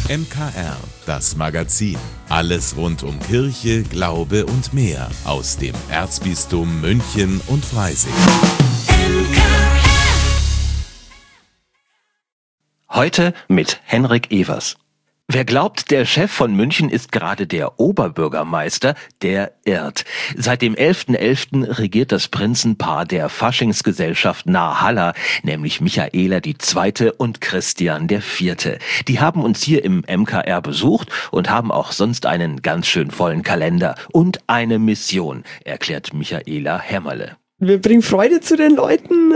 MKR, das Magazin. Alles rund um Kirche, Glaube und mehr aus dem Erzbistum München und Freising. Heute mit Henrik Evers. Wer glaubt, der Chef von München ist gerade der Oberbürgermeister, der irrt. Seit dem 11.11. regiert das Prinzenpaar der Faschingsgesellschaft Narrhalla, nämlich Michaela II. Und Christian IV. Die haben uns hier im MKR besucht und haben auch sonst einen ganz schön vollen Kalender und eine Mission, erklärt Michaela Hämmerle. Wir bringen Freude zu den Leuten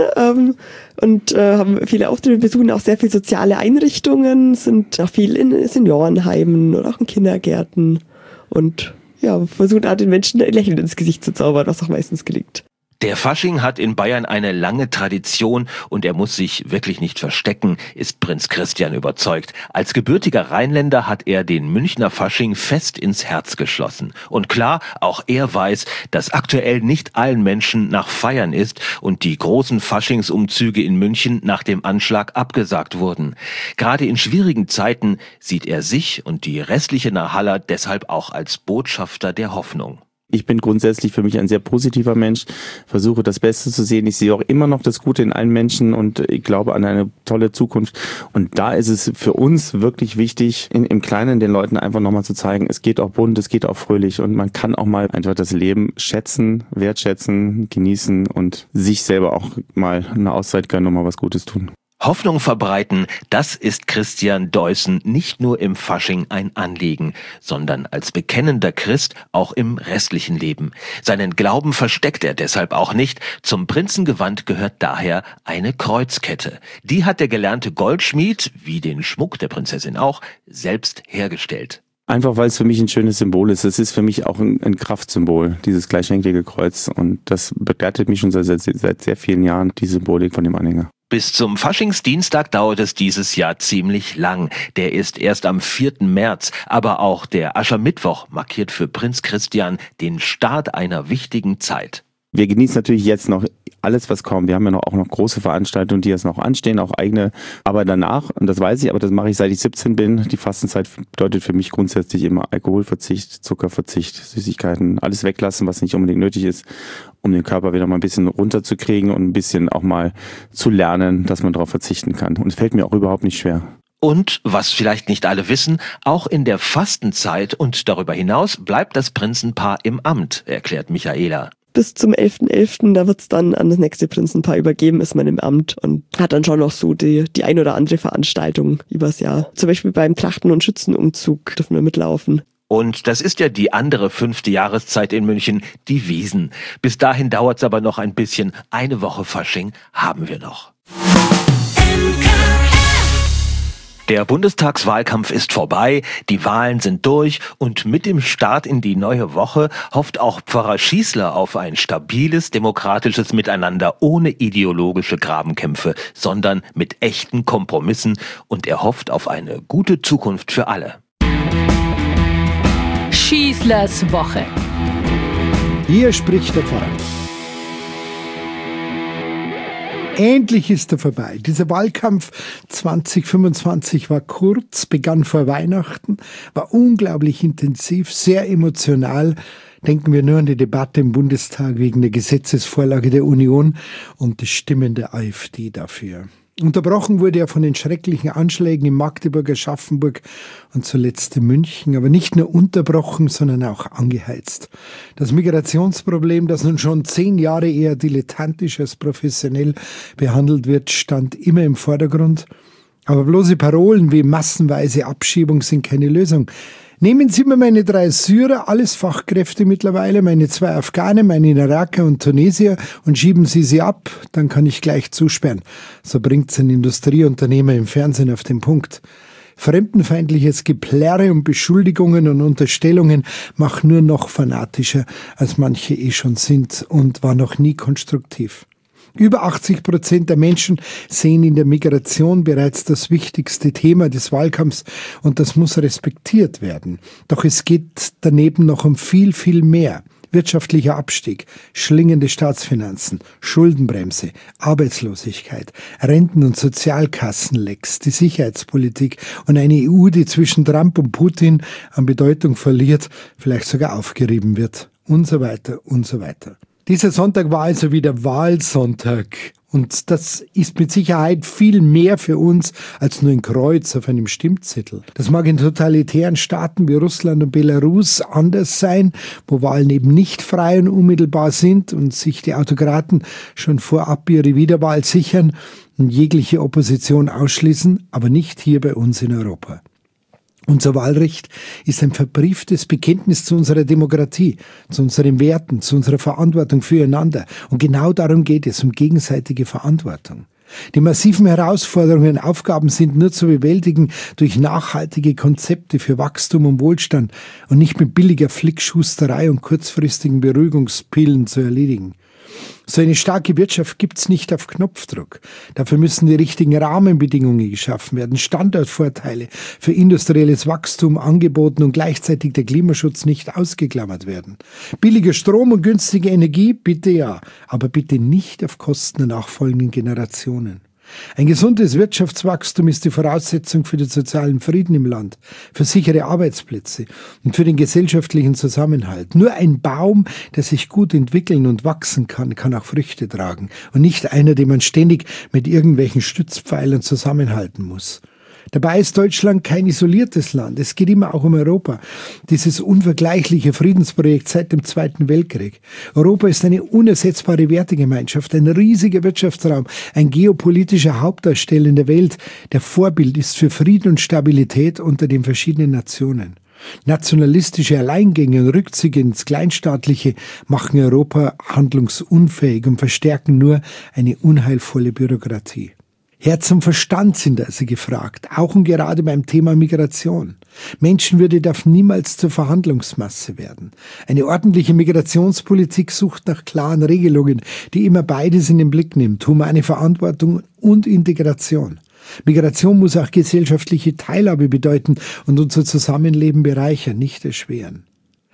und haben viele Auftritte, besuchen auch sehr viele soziale Einrichtungen, sind auch viel in Seniorenheimen oder auch in Kindergärten und ja, versuchen auch den Menschen ein Lächeln ins Gesicht zu zaubern, was auch meistens gelingt. Der Fasching hat in Bayern eine lange Tradition und er muss sich wirklich nicht verstecken, ist Prinz Christian überzeugt. Als gebürtiger Rheinländer hat er den Münchner Fasching fest ins Herz geschlossen. Und klar, auch er weiß, dass aktuell nicht allen Menschen nach Feiern ist und die großen Faschingsumzüge in München nach dem Anschlag abgesagt wurden. Gerade in schwierigen Zeiten sieht er sich und die restliche Narrhalla deshalb auch als Botschafter der Hoffnung. Ich bin grundsätzlich für mich ein sehr positiver Mensch, versuche das Beste zu sehen. Ich sehe auch immer noch das Gute in allen Menschen und ich glaube an eine tolle Zukunft. Und da ist es für uns wirklich wichtig, im Kleinen den Leuten einfach nochmal zu zeigen, es geht auch bunt, es geht auch fröhlich und man kann auch mal einfach das Leben schätzen, wertschätzen, genießen und sich selber auch mal eine Auszeit gönnen und mal was Gutes tun. Hoffnung verbreiten, das ist Christian Deussen nicht nur im Fasching ein Anliegen, sondern als bekennender Christ auch im restlichen Leben. Seinen Glauben versteckt er deshalb auch nicht. Zum Prinzengewand gehört daher eine Kreuzkette. Die hat der gelernte Goldschmied, wie den Schmuck der Prinzessin auch, selbst hergestellt. Einfach weil es für mich ein schönes Symbol ist. Es ist für mich auch ein Kraftsymbol, dieses gleichschenklige Kreuz. Und das begleitet mich schon seit sehr vielen Jahren, die Symbolik von dem Anhänger. Bis zum Faschingsdienstag dauert es dieses Jahr ziemlich lang. Der ist erst am 4. März. Aber auch der Aschermittwoch markiert für Prinz Christian den Start einer wichtigen Zeit. Wir genießen natürlich jetzt noch alles, was kommt. Wir haben ja auch noch große Veranstaltungen, die jetzt noch anstehen, auch eigene. Aber danach, und das weiß ich, aber das mache ich seit ich 17 bin, die Fastenzeit bedeutet für mich grundsätzlich immer Alkoholverzicht, Zuckerverzicht, Süßigkeiten, alles weglassen, was nicht unbedingt nötig ist, um den Körper wieder mal ein bisschen runterzukriegen und ein bisschen auch mal zu lernen, dass man darauf verzichten kann. Und es fällt mir auch überhaupt nicht schwer. Und, was vielleicht nicht alle wissen, auch in der Fastenzeit und darüber hinaus bleibt das Prinzenpaar im Amt, erklärt Michaela. Bis zum 11.11., da wird's dann an das nächste Prinzenpaar übergeben, ist man im Amt und hat dann schon noch so die ein oder andere Veranstaltung übers Jahr. Zum Beispiel beim Trachten- und Schützenumzug dürfen wir mitlaufen. Und das ist ja die andere 5. Jahreszeit in München, die Wiesn. Bis dahin dauert's aber noch ein bisschen. Eine Woche Fasching haben wir noch. Der Bundestagswahlkampf ist vorbei, die Wahlen sind durch und mit dem Start in die neue Woche hofft auch Pfarrer Schießler auf ein stabiles, demokratisches Miteinander ohne ideologische Grabenkämpfe, sondern mit echten Kompromissen und er hofft auf eine gute Zukunft für alle. Schießlers Woche. Hier spricht der Pfarrer. Endlich ist er vorbei. Dieser Wahlkampf 2025 war kurz, begann vor Weihnachten, war unglaublich intensiv, sehr emotional. Denken wir nur an die Debatte im Bundestag wegen der Gesetzesvorlage der Union und die Stimmen der AfD dafür. Unterbrochen wurde er von den schrecklichen Anschlägen in Magdeburg, Aschaffenburg und zuletzt in München, aber nicht nur unterbrochen, sondern auch angeheizt. Das Migrationsproblem, das nun schon 10 Jahre eher dilettantisch als professionell behandelt wird, stand immer im Vordergrund. Aber bloße Parolen wie massenweise Abschiebung sind keine Lösung. Nehmen Sie mir meine 3 Syrer, alles Fachkräfte mittlerweile, meine 2 Afghanen, meine Iraker und Tunesier und schieben Sie sie ab, dann kann ich gleich zusperren. So bringt's ein Industrieunternehmer im Fernsehen auf den Punkt. Fremdenfeindliches Geplärre und Beschuldigungen und Unterstellungen machen nur noch fanatischer, als manche schon sind und war noch nie konstruktiv. Über 80% der Menschen sehen in der Migration bereits das wichtigste Thema des Wahlkampfs und das muss respektiert werden. Doch es geht daneben noch um viel, viel mehr. Wirtschaftlicher Abstieg, schlingende Staatsfinanzen, Schuldenbremse, Arbeitslosigkeit, Renten- und Sozialkassenlecks, die Sicherheitspolitik und eine EU, die zwischen Trump und Putin an Bedeutung verliert, vielleicht sogar aufgerieben wird und so weiter und so weiter. Dieser Sonntag war also wieder Wahlsonntag. Und das ist mit Sicherheit viel mehr für uns als nur ein Kreuz auf einem Stimmzettel. Das mag in totalitären Staaten wie Russland und Belarus anders sein, wo Wahlen eben nicht frei und unmittelbar sind und sich die Autokraten schon vorab ihre Wiederwahl sichern und jegliche Opposition ausschließen, aber nicht hier bei uns in Europa. Unser Wahlrecht ist ein verbrieftes Bekenntnis zu unserer Demokratie, zu unseren Werten, zu unserer Verantwortung füreinander. Und genau darum geht es, um gegenseitige Verantwortung. Die massiven Herausforderungen und Aufgaben sind nur zu bewältigen durch nachhaltige Konzepte für Wachstum und Wohlstand und nicht mit billiger Flickschusterei und kurzfristigen Beruhigungspillen zu erledigen. So eine starke Wirtschaft gibt's nicht auf Knopfdruck. Dafür müssen die richtigen Rahmenbedingungen geschaffen werden, Standortvorteile für industrielles Wachstum angeboten und gleichzeitig der Klimaschutz nicht ausgeklammert werden. Billiger Strom und günstige Energie, bitte ja, aber bitte nicht auf Kosten der nachfolgenden Generationen. Ein gesundes Wirtschaftswachstum ist die Voraussetzung für den sozialen Frieden im Land, für sichere Arbeitsplätze und für den gesellschaftlichen Zusammenhalt. Nur ein Baum, der sich gut entwickeln und wachsen kann, kann auch Früchte tragen und nicht einer, den man ständig mit irgendwelchen Stützpfeilern zusammenhalten muss. Dabei ist Deutschland kein isoliertes Land. Es geht immer auch um Europa. Dieses unvergleichliche Friedensprojekt seit dem Zweiten Weltkrieg. Europa ist eine unersetzbare Wertegemeinschaft, ein riesiger Wirtschaftsraum, ein geopolitischer Hauptdarsteller in der Welt, der Vorbild ist für Frieden und Stabilität unter den verschiedenen Nationen. Nationalistische Alleingänge und Rückzüge ins Kleinstaatliche machen Europa handlungsunfähig und verstärken nur eine unheilvolle Bürokratie. Herz und Verstand sind also gefragt, auch und gerade beim Thema Migration. Menschenwürde darf niemals zur Verhandlungsmasse werden. Eine ordentliche Migrationspolitik sucht nach klaren Regelungen, die immer beides in den Blick nimmt, humane Verantwortung und Integration. Migration muss auch gesellschaftliche Teilhabe bedeuten und unser Zusammenleben bereichern, nicht erschweren.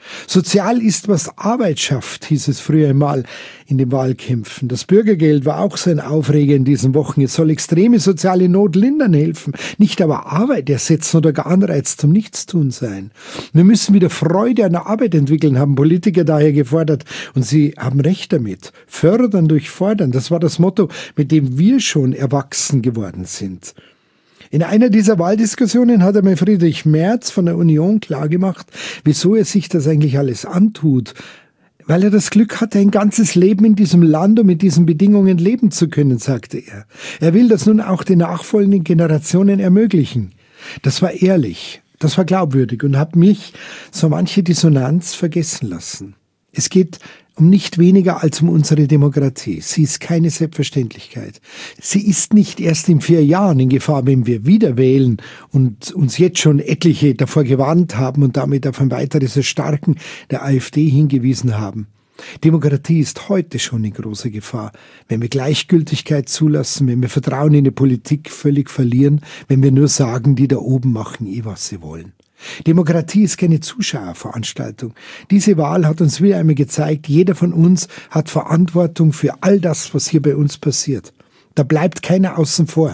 Sozial ist, was Arbeit schafft, hieß es früher einmal in den Wahlkämpfen. Das Bürgergeld war auch so ein Aufreger in diesen Wochen. Es soll extreme soziale Not lindern helfen, nicht aber Arbeit ersetzen oder gar Anreiz zum Nichtstun sein. Wir müssen wieder Freude an der Arbeit entwickeln, haben Politiker daher gefordert. Und sie haben recht damit. Fördern durch Fordern, das war das Motto, mit dem wir schon erwachsen geworden sind. In einer dieser Wahldiskussionen hat einmal Friedrich Merz von der Union klargemacht, wieso er sich das eigentlich alles antut. Weil er das Glück hatte, ein ganzes Leben in diesem Land und mit diesen Bedingungen leben zu können, sagte er. Er will das nun auch den nachfolgenden Generationen ermöglichen. Das war ehrlich, das war glaubwürdig und hat mich so manche Dissonanz vergessen lassen. Es geht um nicht weniger als um unsere Demokratie. Sie ist keine Selbstverständlichkeit. Sie ist nicht erst in 4 Jahren in Gefahr, wenn wir wieder wählen und uns jetzt schon etliche davor gewarnt haben und damit auf ein weiteres Erstarken der AfD hingewiesen haben. Demokratie ist heute schon in großer Gefahr, wenn wir Gleichgültigkeit zulassen, wenn wir Vertrauen in die Politik völlig verlieren, wenn wir nur sagen, die da oben machen was sie wollen. Demokratie ist keine Zuschauerveranstaltung. Diese Wahl hat uns wieder einmal gezeigt, jeder von uns hat Verantwortung für all das, was hier bei uns passiert. Da bleibt keiner außen vor.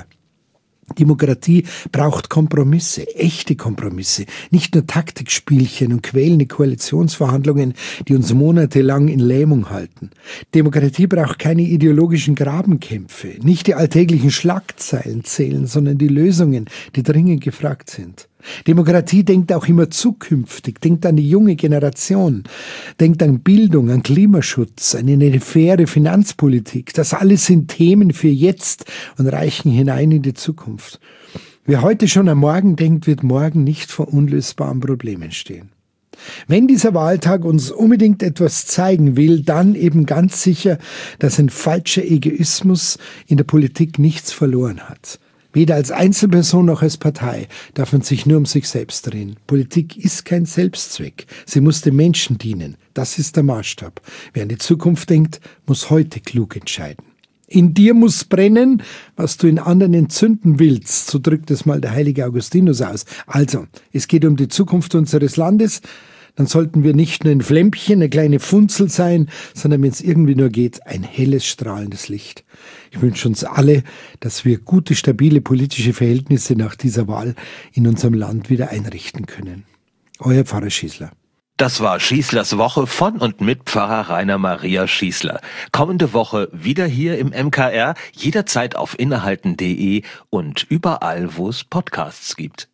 Demokratie braucht Kompromisse, echte Kompromisse, nicht nur Taktikspielchen und quälende Koalitionsverhandlungen, die uns monatelang in Lähmung halten. Demokratie braucht keine ideologischen Grabenkämpfe, nicht die alltäglichen Schlagzeilen zählen, sondern die Lösungen, die dringend gefragt sind. Demokratie denkt auch immer zukünftig, denkt an die junge Generation, denkt an Bildung, an Klimaschutz, an eine faire Finanzpolitik. Das alles sind Themen für jetzt und reichen hinein in die Zukunft. Wer heute schon am Morgen denkt, wird morgen nicht vor unlösbaren Problemen stehen. Wenn dieser Wahltag uns unbedingt etwas zeigen will, dann eben ganz sicher, dass ein falscher Egoismus in der Politik nichts verloren hat. Weder als Einzelperson noch als Partei darf man sich nur um sich selbst drehen. Politik ist kein Selbstzweck. Sie muss den Menschen dienen. Das ist der Maßstab. Wer an die Zukunft denkt, muss heute klug entscheiden. In dir muss brennen, was du in anderen entzünden willst. So drückt es mal der heilige Augustinus aus. Also, es geht um die Zukunft unseres Landes. dann sollten wir nicht nur ein Flämmchen, eine kleine Funzel sein, sondern wenn es irgendwie nur geht, ein helles, strahlendes Licht. Ich wünsche uns alle, dass wir gute, stabile politische Verhältnisse nach dieser Wahl in unserem Land wieder einrichten können. Euer Pfarrer Schießler. Das war Schießlers Woche von und mit Pfarrer Rainer Maria Schießler. Kommende Woche wieder hier im MKR, jederzeit auf innehalten.de und überall, wo es Podcasts gibt.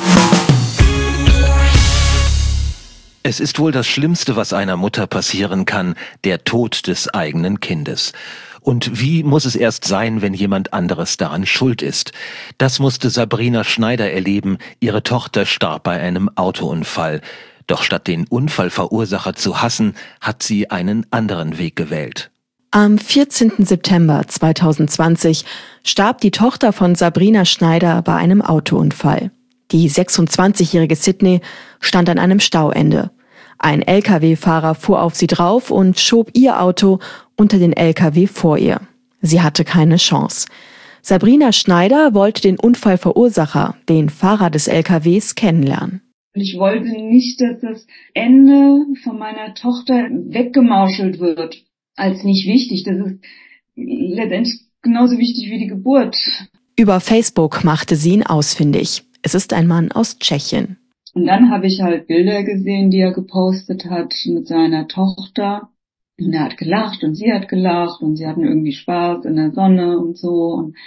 Es ist wohl das Schlimmste, was einer Mutter passieren kann, der Tod des eigenen Kindes. Und wie muss es erst sein, wenn jemand anderes daran schuld ist? Das musste Sabrina Schneider erleben. Ihre Tochter starb bei einem Autounfall. Doch statt den Unfallverursacher zu hassen, hat sie einen anderen Weg gewählt. Am 14. September 2020 starb die Tochter von Sabrina Schneider bei einem Autounfall. Die 26-jährige Sydney stand an einem Stauende. Ein Lkw-Fahrer fuhr auf sie drauf und schob ihr Auto unter den Lkw vor ihr. Sie hatte keine Chance. Sabrina Schneider wollte den Unfallverursacher, den Fahrer des Lkws, kennenlernen. Ich wollte nicht, dass das Ende von meiner Tochter weggemauschelt wird als nicht wichtig. Das ist letztendlich genauso wichtig wie die Geburt. Über Facebook machte sie ihn ausfindig. Es ist ein Mann aus Tschechien. Und dann habe ich halt Bilder gesehen, die er gepostet hat mit seiner Tochter. Und er hat gelacht und sie hat gelacht und sie hatten irgendwie Spaß in der Sonne und so. Und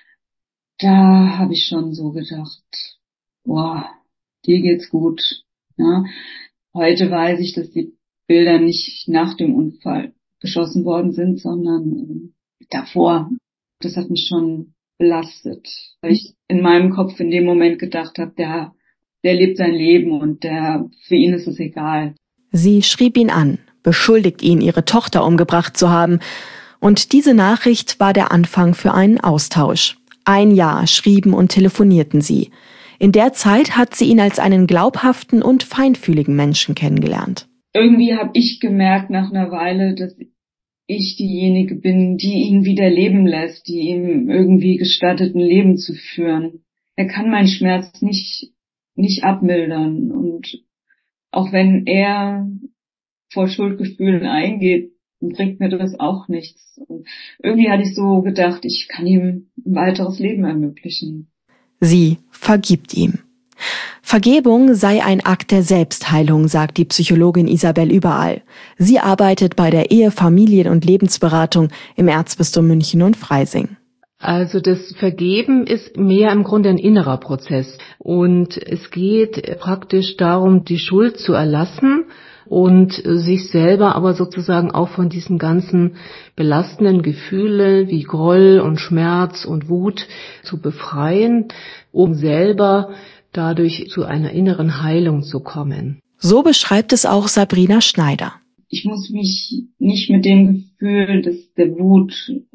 da habe ich schon so gedacht, boah, dir geht's gut. Ja. Heute weiß ich, dass die Bilder nicht nach dem Unfall geschossen worden sind, sondern davor. Das hat mich schon belastet, weil ich in meinem Kopf in dem Moment gedacht habe, der lebt sein Leben und für ihn ist es egal. Sie schrieb ihn an, beschuldigt ihn, ihre Tochter umgebracht zu haben. Und diese Nachricht war der Anfang für einen Austausch. 1 Jahr schrieben und telefonierten sie. In der Zeit hat sie ihn als einen glaubhaften und feinfühligen Menschen kennengelernt. Irgendwie habe ich gemerkt nach einer Weile, dass ich diejenige bin, die ihn wieder leben lässt, die ihm irgendwie gestattet, ein Leben zu führen. Er kann meinen Schmerz nicht abmildern. Und auch wenn er vor Schuldgefühlen eingeht, bringt mir das auch nichts. Und irgendwie hatte ich so gedacht, ich kann ihm ein weiteres Leben ermöglichen. Sie vergibt ihm. Vergebung sei ein Akt der Selbstheilung, sagt die Psychologin Isabel Überall. Sie arbeitet bei der Ehe-, Familien- und Lebensberatung im Erzbistum München und Freising. Also das Vergeben ist mehr im Grunde ein innerer Prozess. Und es geht praktisch darum, die Schuld zu erlassen und sich selber aber sozusagen auch von diesen ganzen belastenden Gefühlen wie Groll und Schmerz und Wut zu befreien, um selber dadurch zu einer inneren Heilung zu kommen. So beschreibt es auch Sabrina Schneider. Ich muss mich nicht mit dem Gefühl der Wut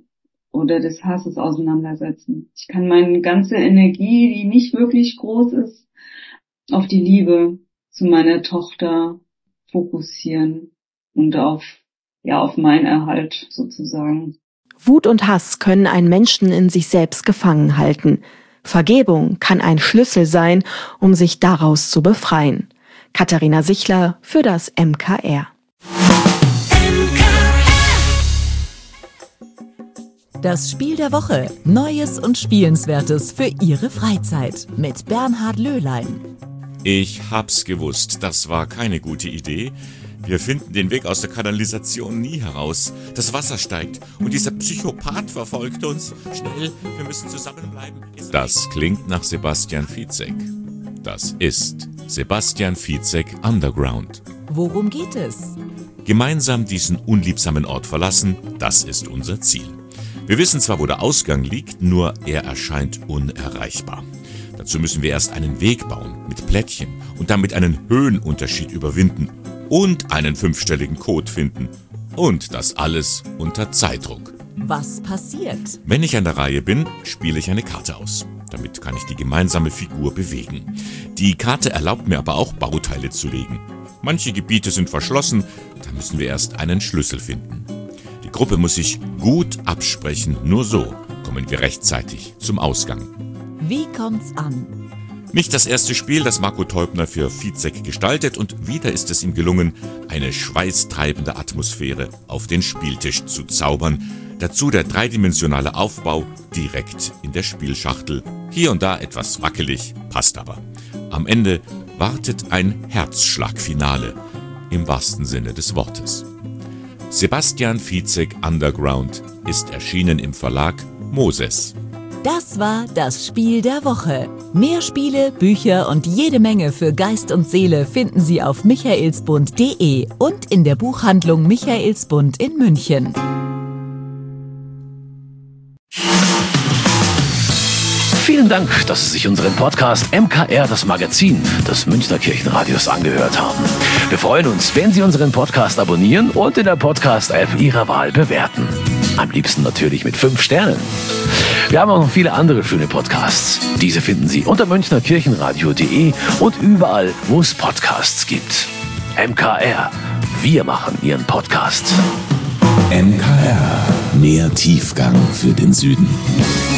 oder des Hasses auseinandersetzen. Ich kann meine ganze Energie, die nicht wirklich groß ist, auf die Liebe zu meiner Tochter fokussieren und auf meinen Erhalt sozusagen. Wut und Hass können einen Menschen in sich selbst gefangen halten. Vergebung kann ein Schlüssel sein, um sich daraus zu befreien. Katharina Sichler für das MKR. Das Spiel der Woche. Neues und Spielenswertes für Ihre Freizeit mit Bernhard Löhlein. Ich hab's gewusst, das war keine gute Idee. Wir finden den Weg aus der Kanalisation nie heraus. Das Wasser steigt und dieser Psychopath verfolgt uns. Schnell, wir müssen zusammenbleiben. Das klingt nach Sebastian Fitzek. Das ist Sebastian Fitzek Underground. Worum geht es? Gemeinsam diesen unliebsamen Ort verlassen, das ist unser Ziel. Wir wissen zwar, wo der Ausgang liegt, nur er erscheint unerreichbar. Dazu müssen wir erst einen Weg bauen mit Plättchen und damit einen Höhenunterschied überwinden und einen 5-stelligen Code finden. Und das alles unter Zeitdruck. Was passiert? Wenn ich an der Reihe bin, spiele ich eine Karte aus. Damit kann ich die gemeinsame Figur bewegen. Die Karte erlaubt mir aber auch, Bauteile zu legen. Manche Gebiete sind verschlossen, da müssen wir erst einen Schlüssel finden. Die Gruppe muss sich gut absprechen, nur so kommen wir rechtzeitig zum Ausgang. Wie kommt's an? Nicht das erste Spiel, das Marco Teubner für Fizek gestaltet, und wieder ist es ihm gelungen, eine schweißtreibende Atmosphäre auf den Spieltisch zu zaubern. Dazu der dreidimensionale Aufbau direkt in der Spielschachtel. Hier und da etwas wackelig, passt aber. Am Ende wartet ein Herzschlagfinale, im wahrsten Sinne des Wortes. Sebastian Fizek Underground ist erschienen im Verlag Moses. Das war das Spiel der Woche. Mehr Spiele, Bücher und jede Menge für Geist und Seele finden Sie auf michaelsbund.de und in der Buchhandlung Michaelsbund in München. Vielen Dank, dass Sie sich unseren Podcast MKR, das Magazin des Münchner Kirchenradios, angehört haben. Wir freuen uns, wenn Sie unseren Podcast abonnieren und in der Podcast-App Ihrer Wahl bewerten. Am liebsten natürlich mit 5 Sternen. Wir haben auch noch viele andere schöne Podcasts. Diese finden Sie unter münchnerkirchenradio.de und überall, wo es Podcasts gibt. MKR, wir machen Ihren Podcast. MKR, mehr Tiefgang für den Süden.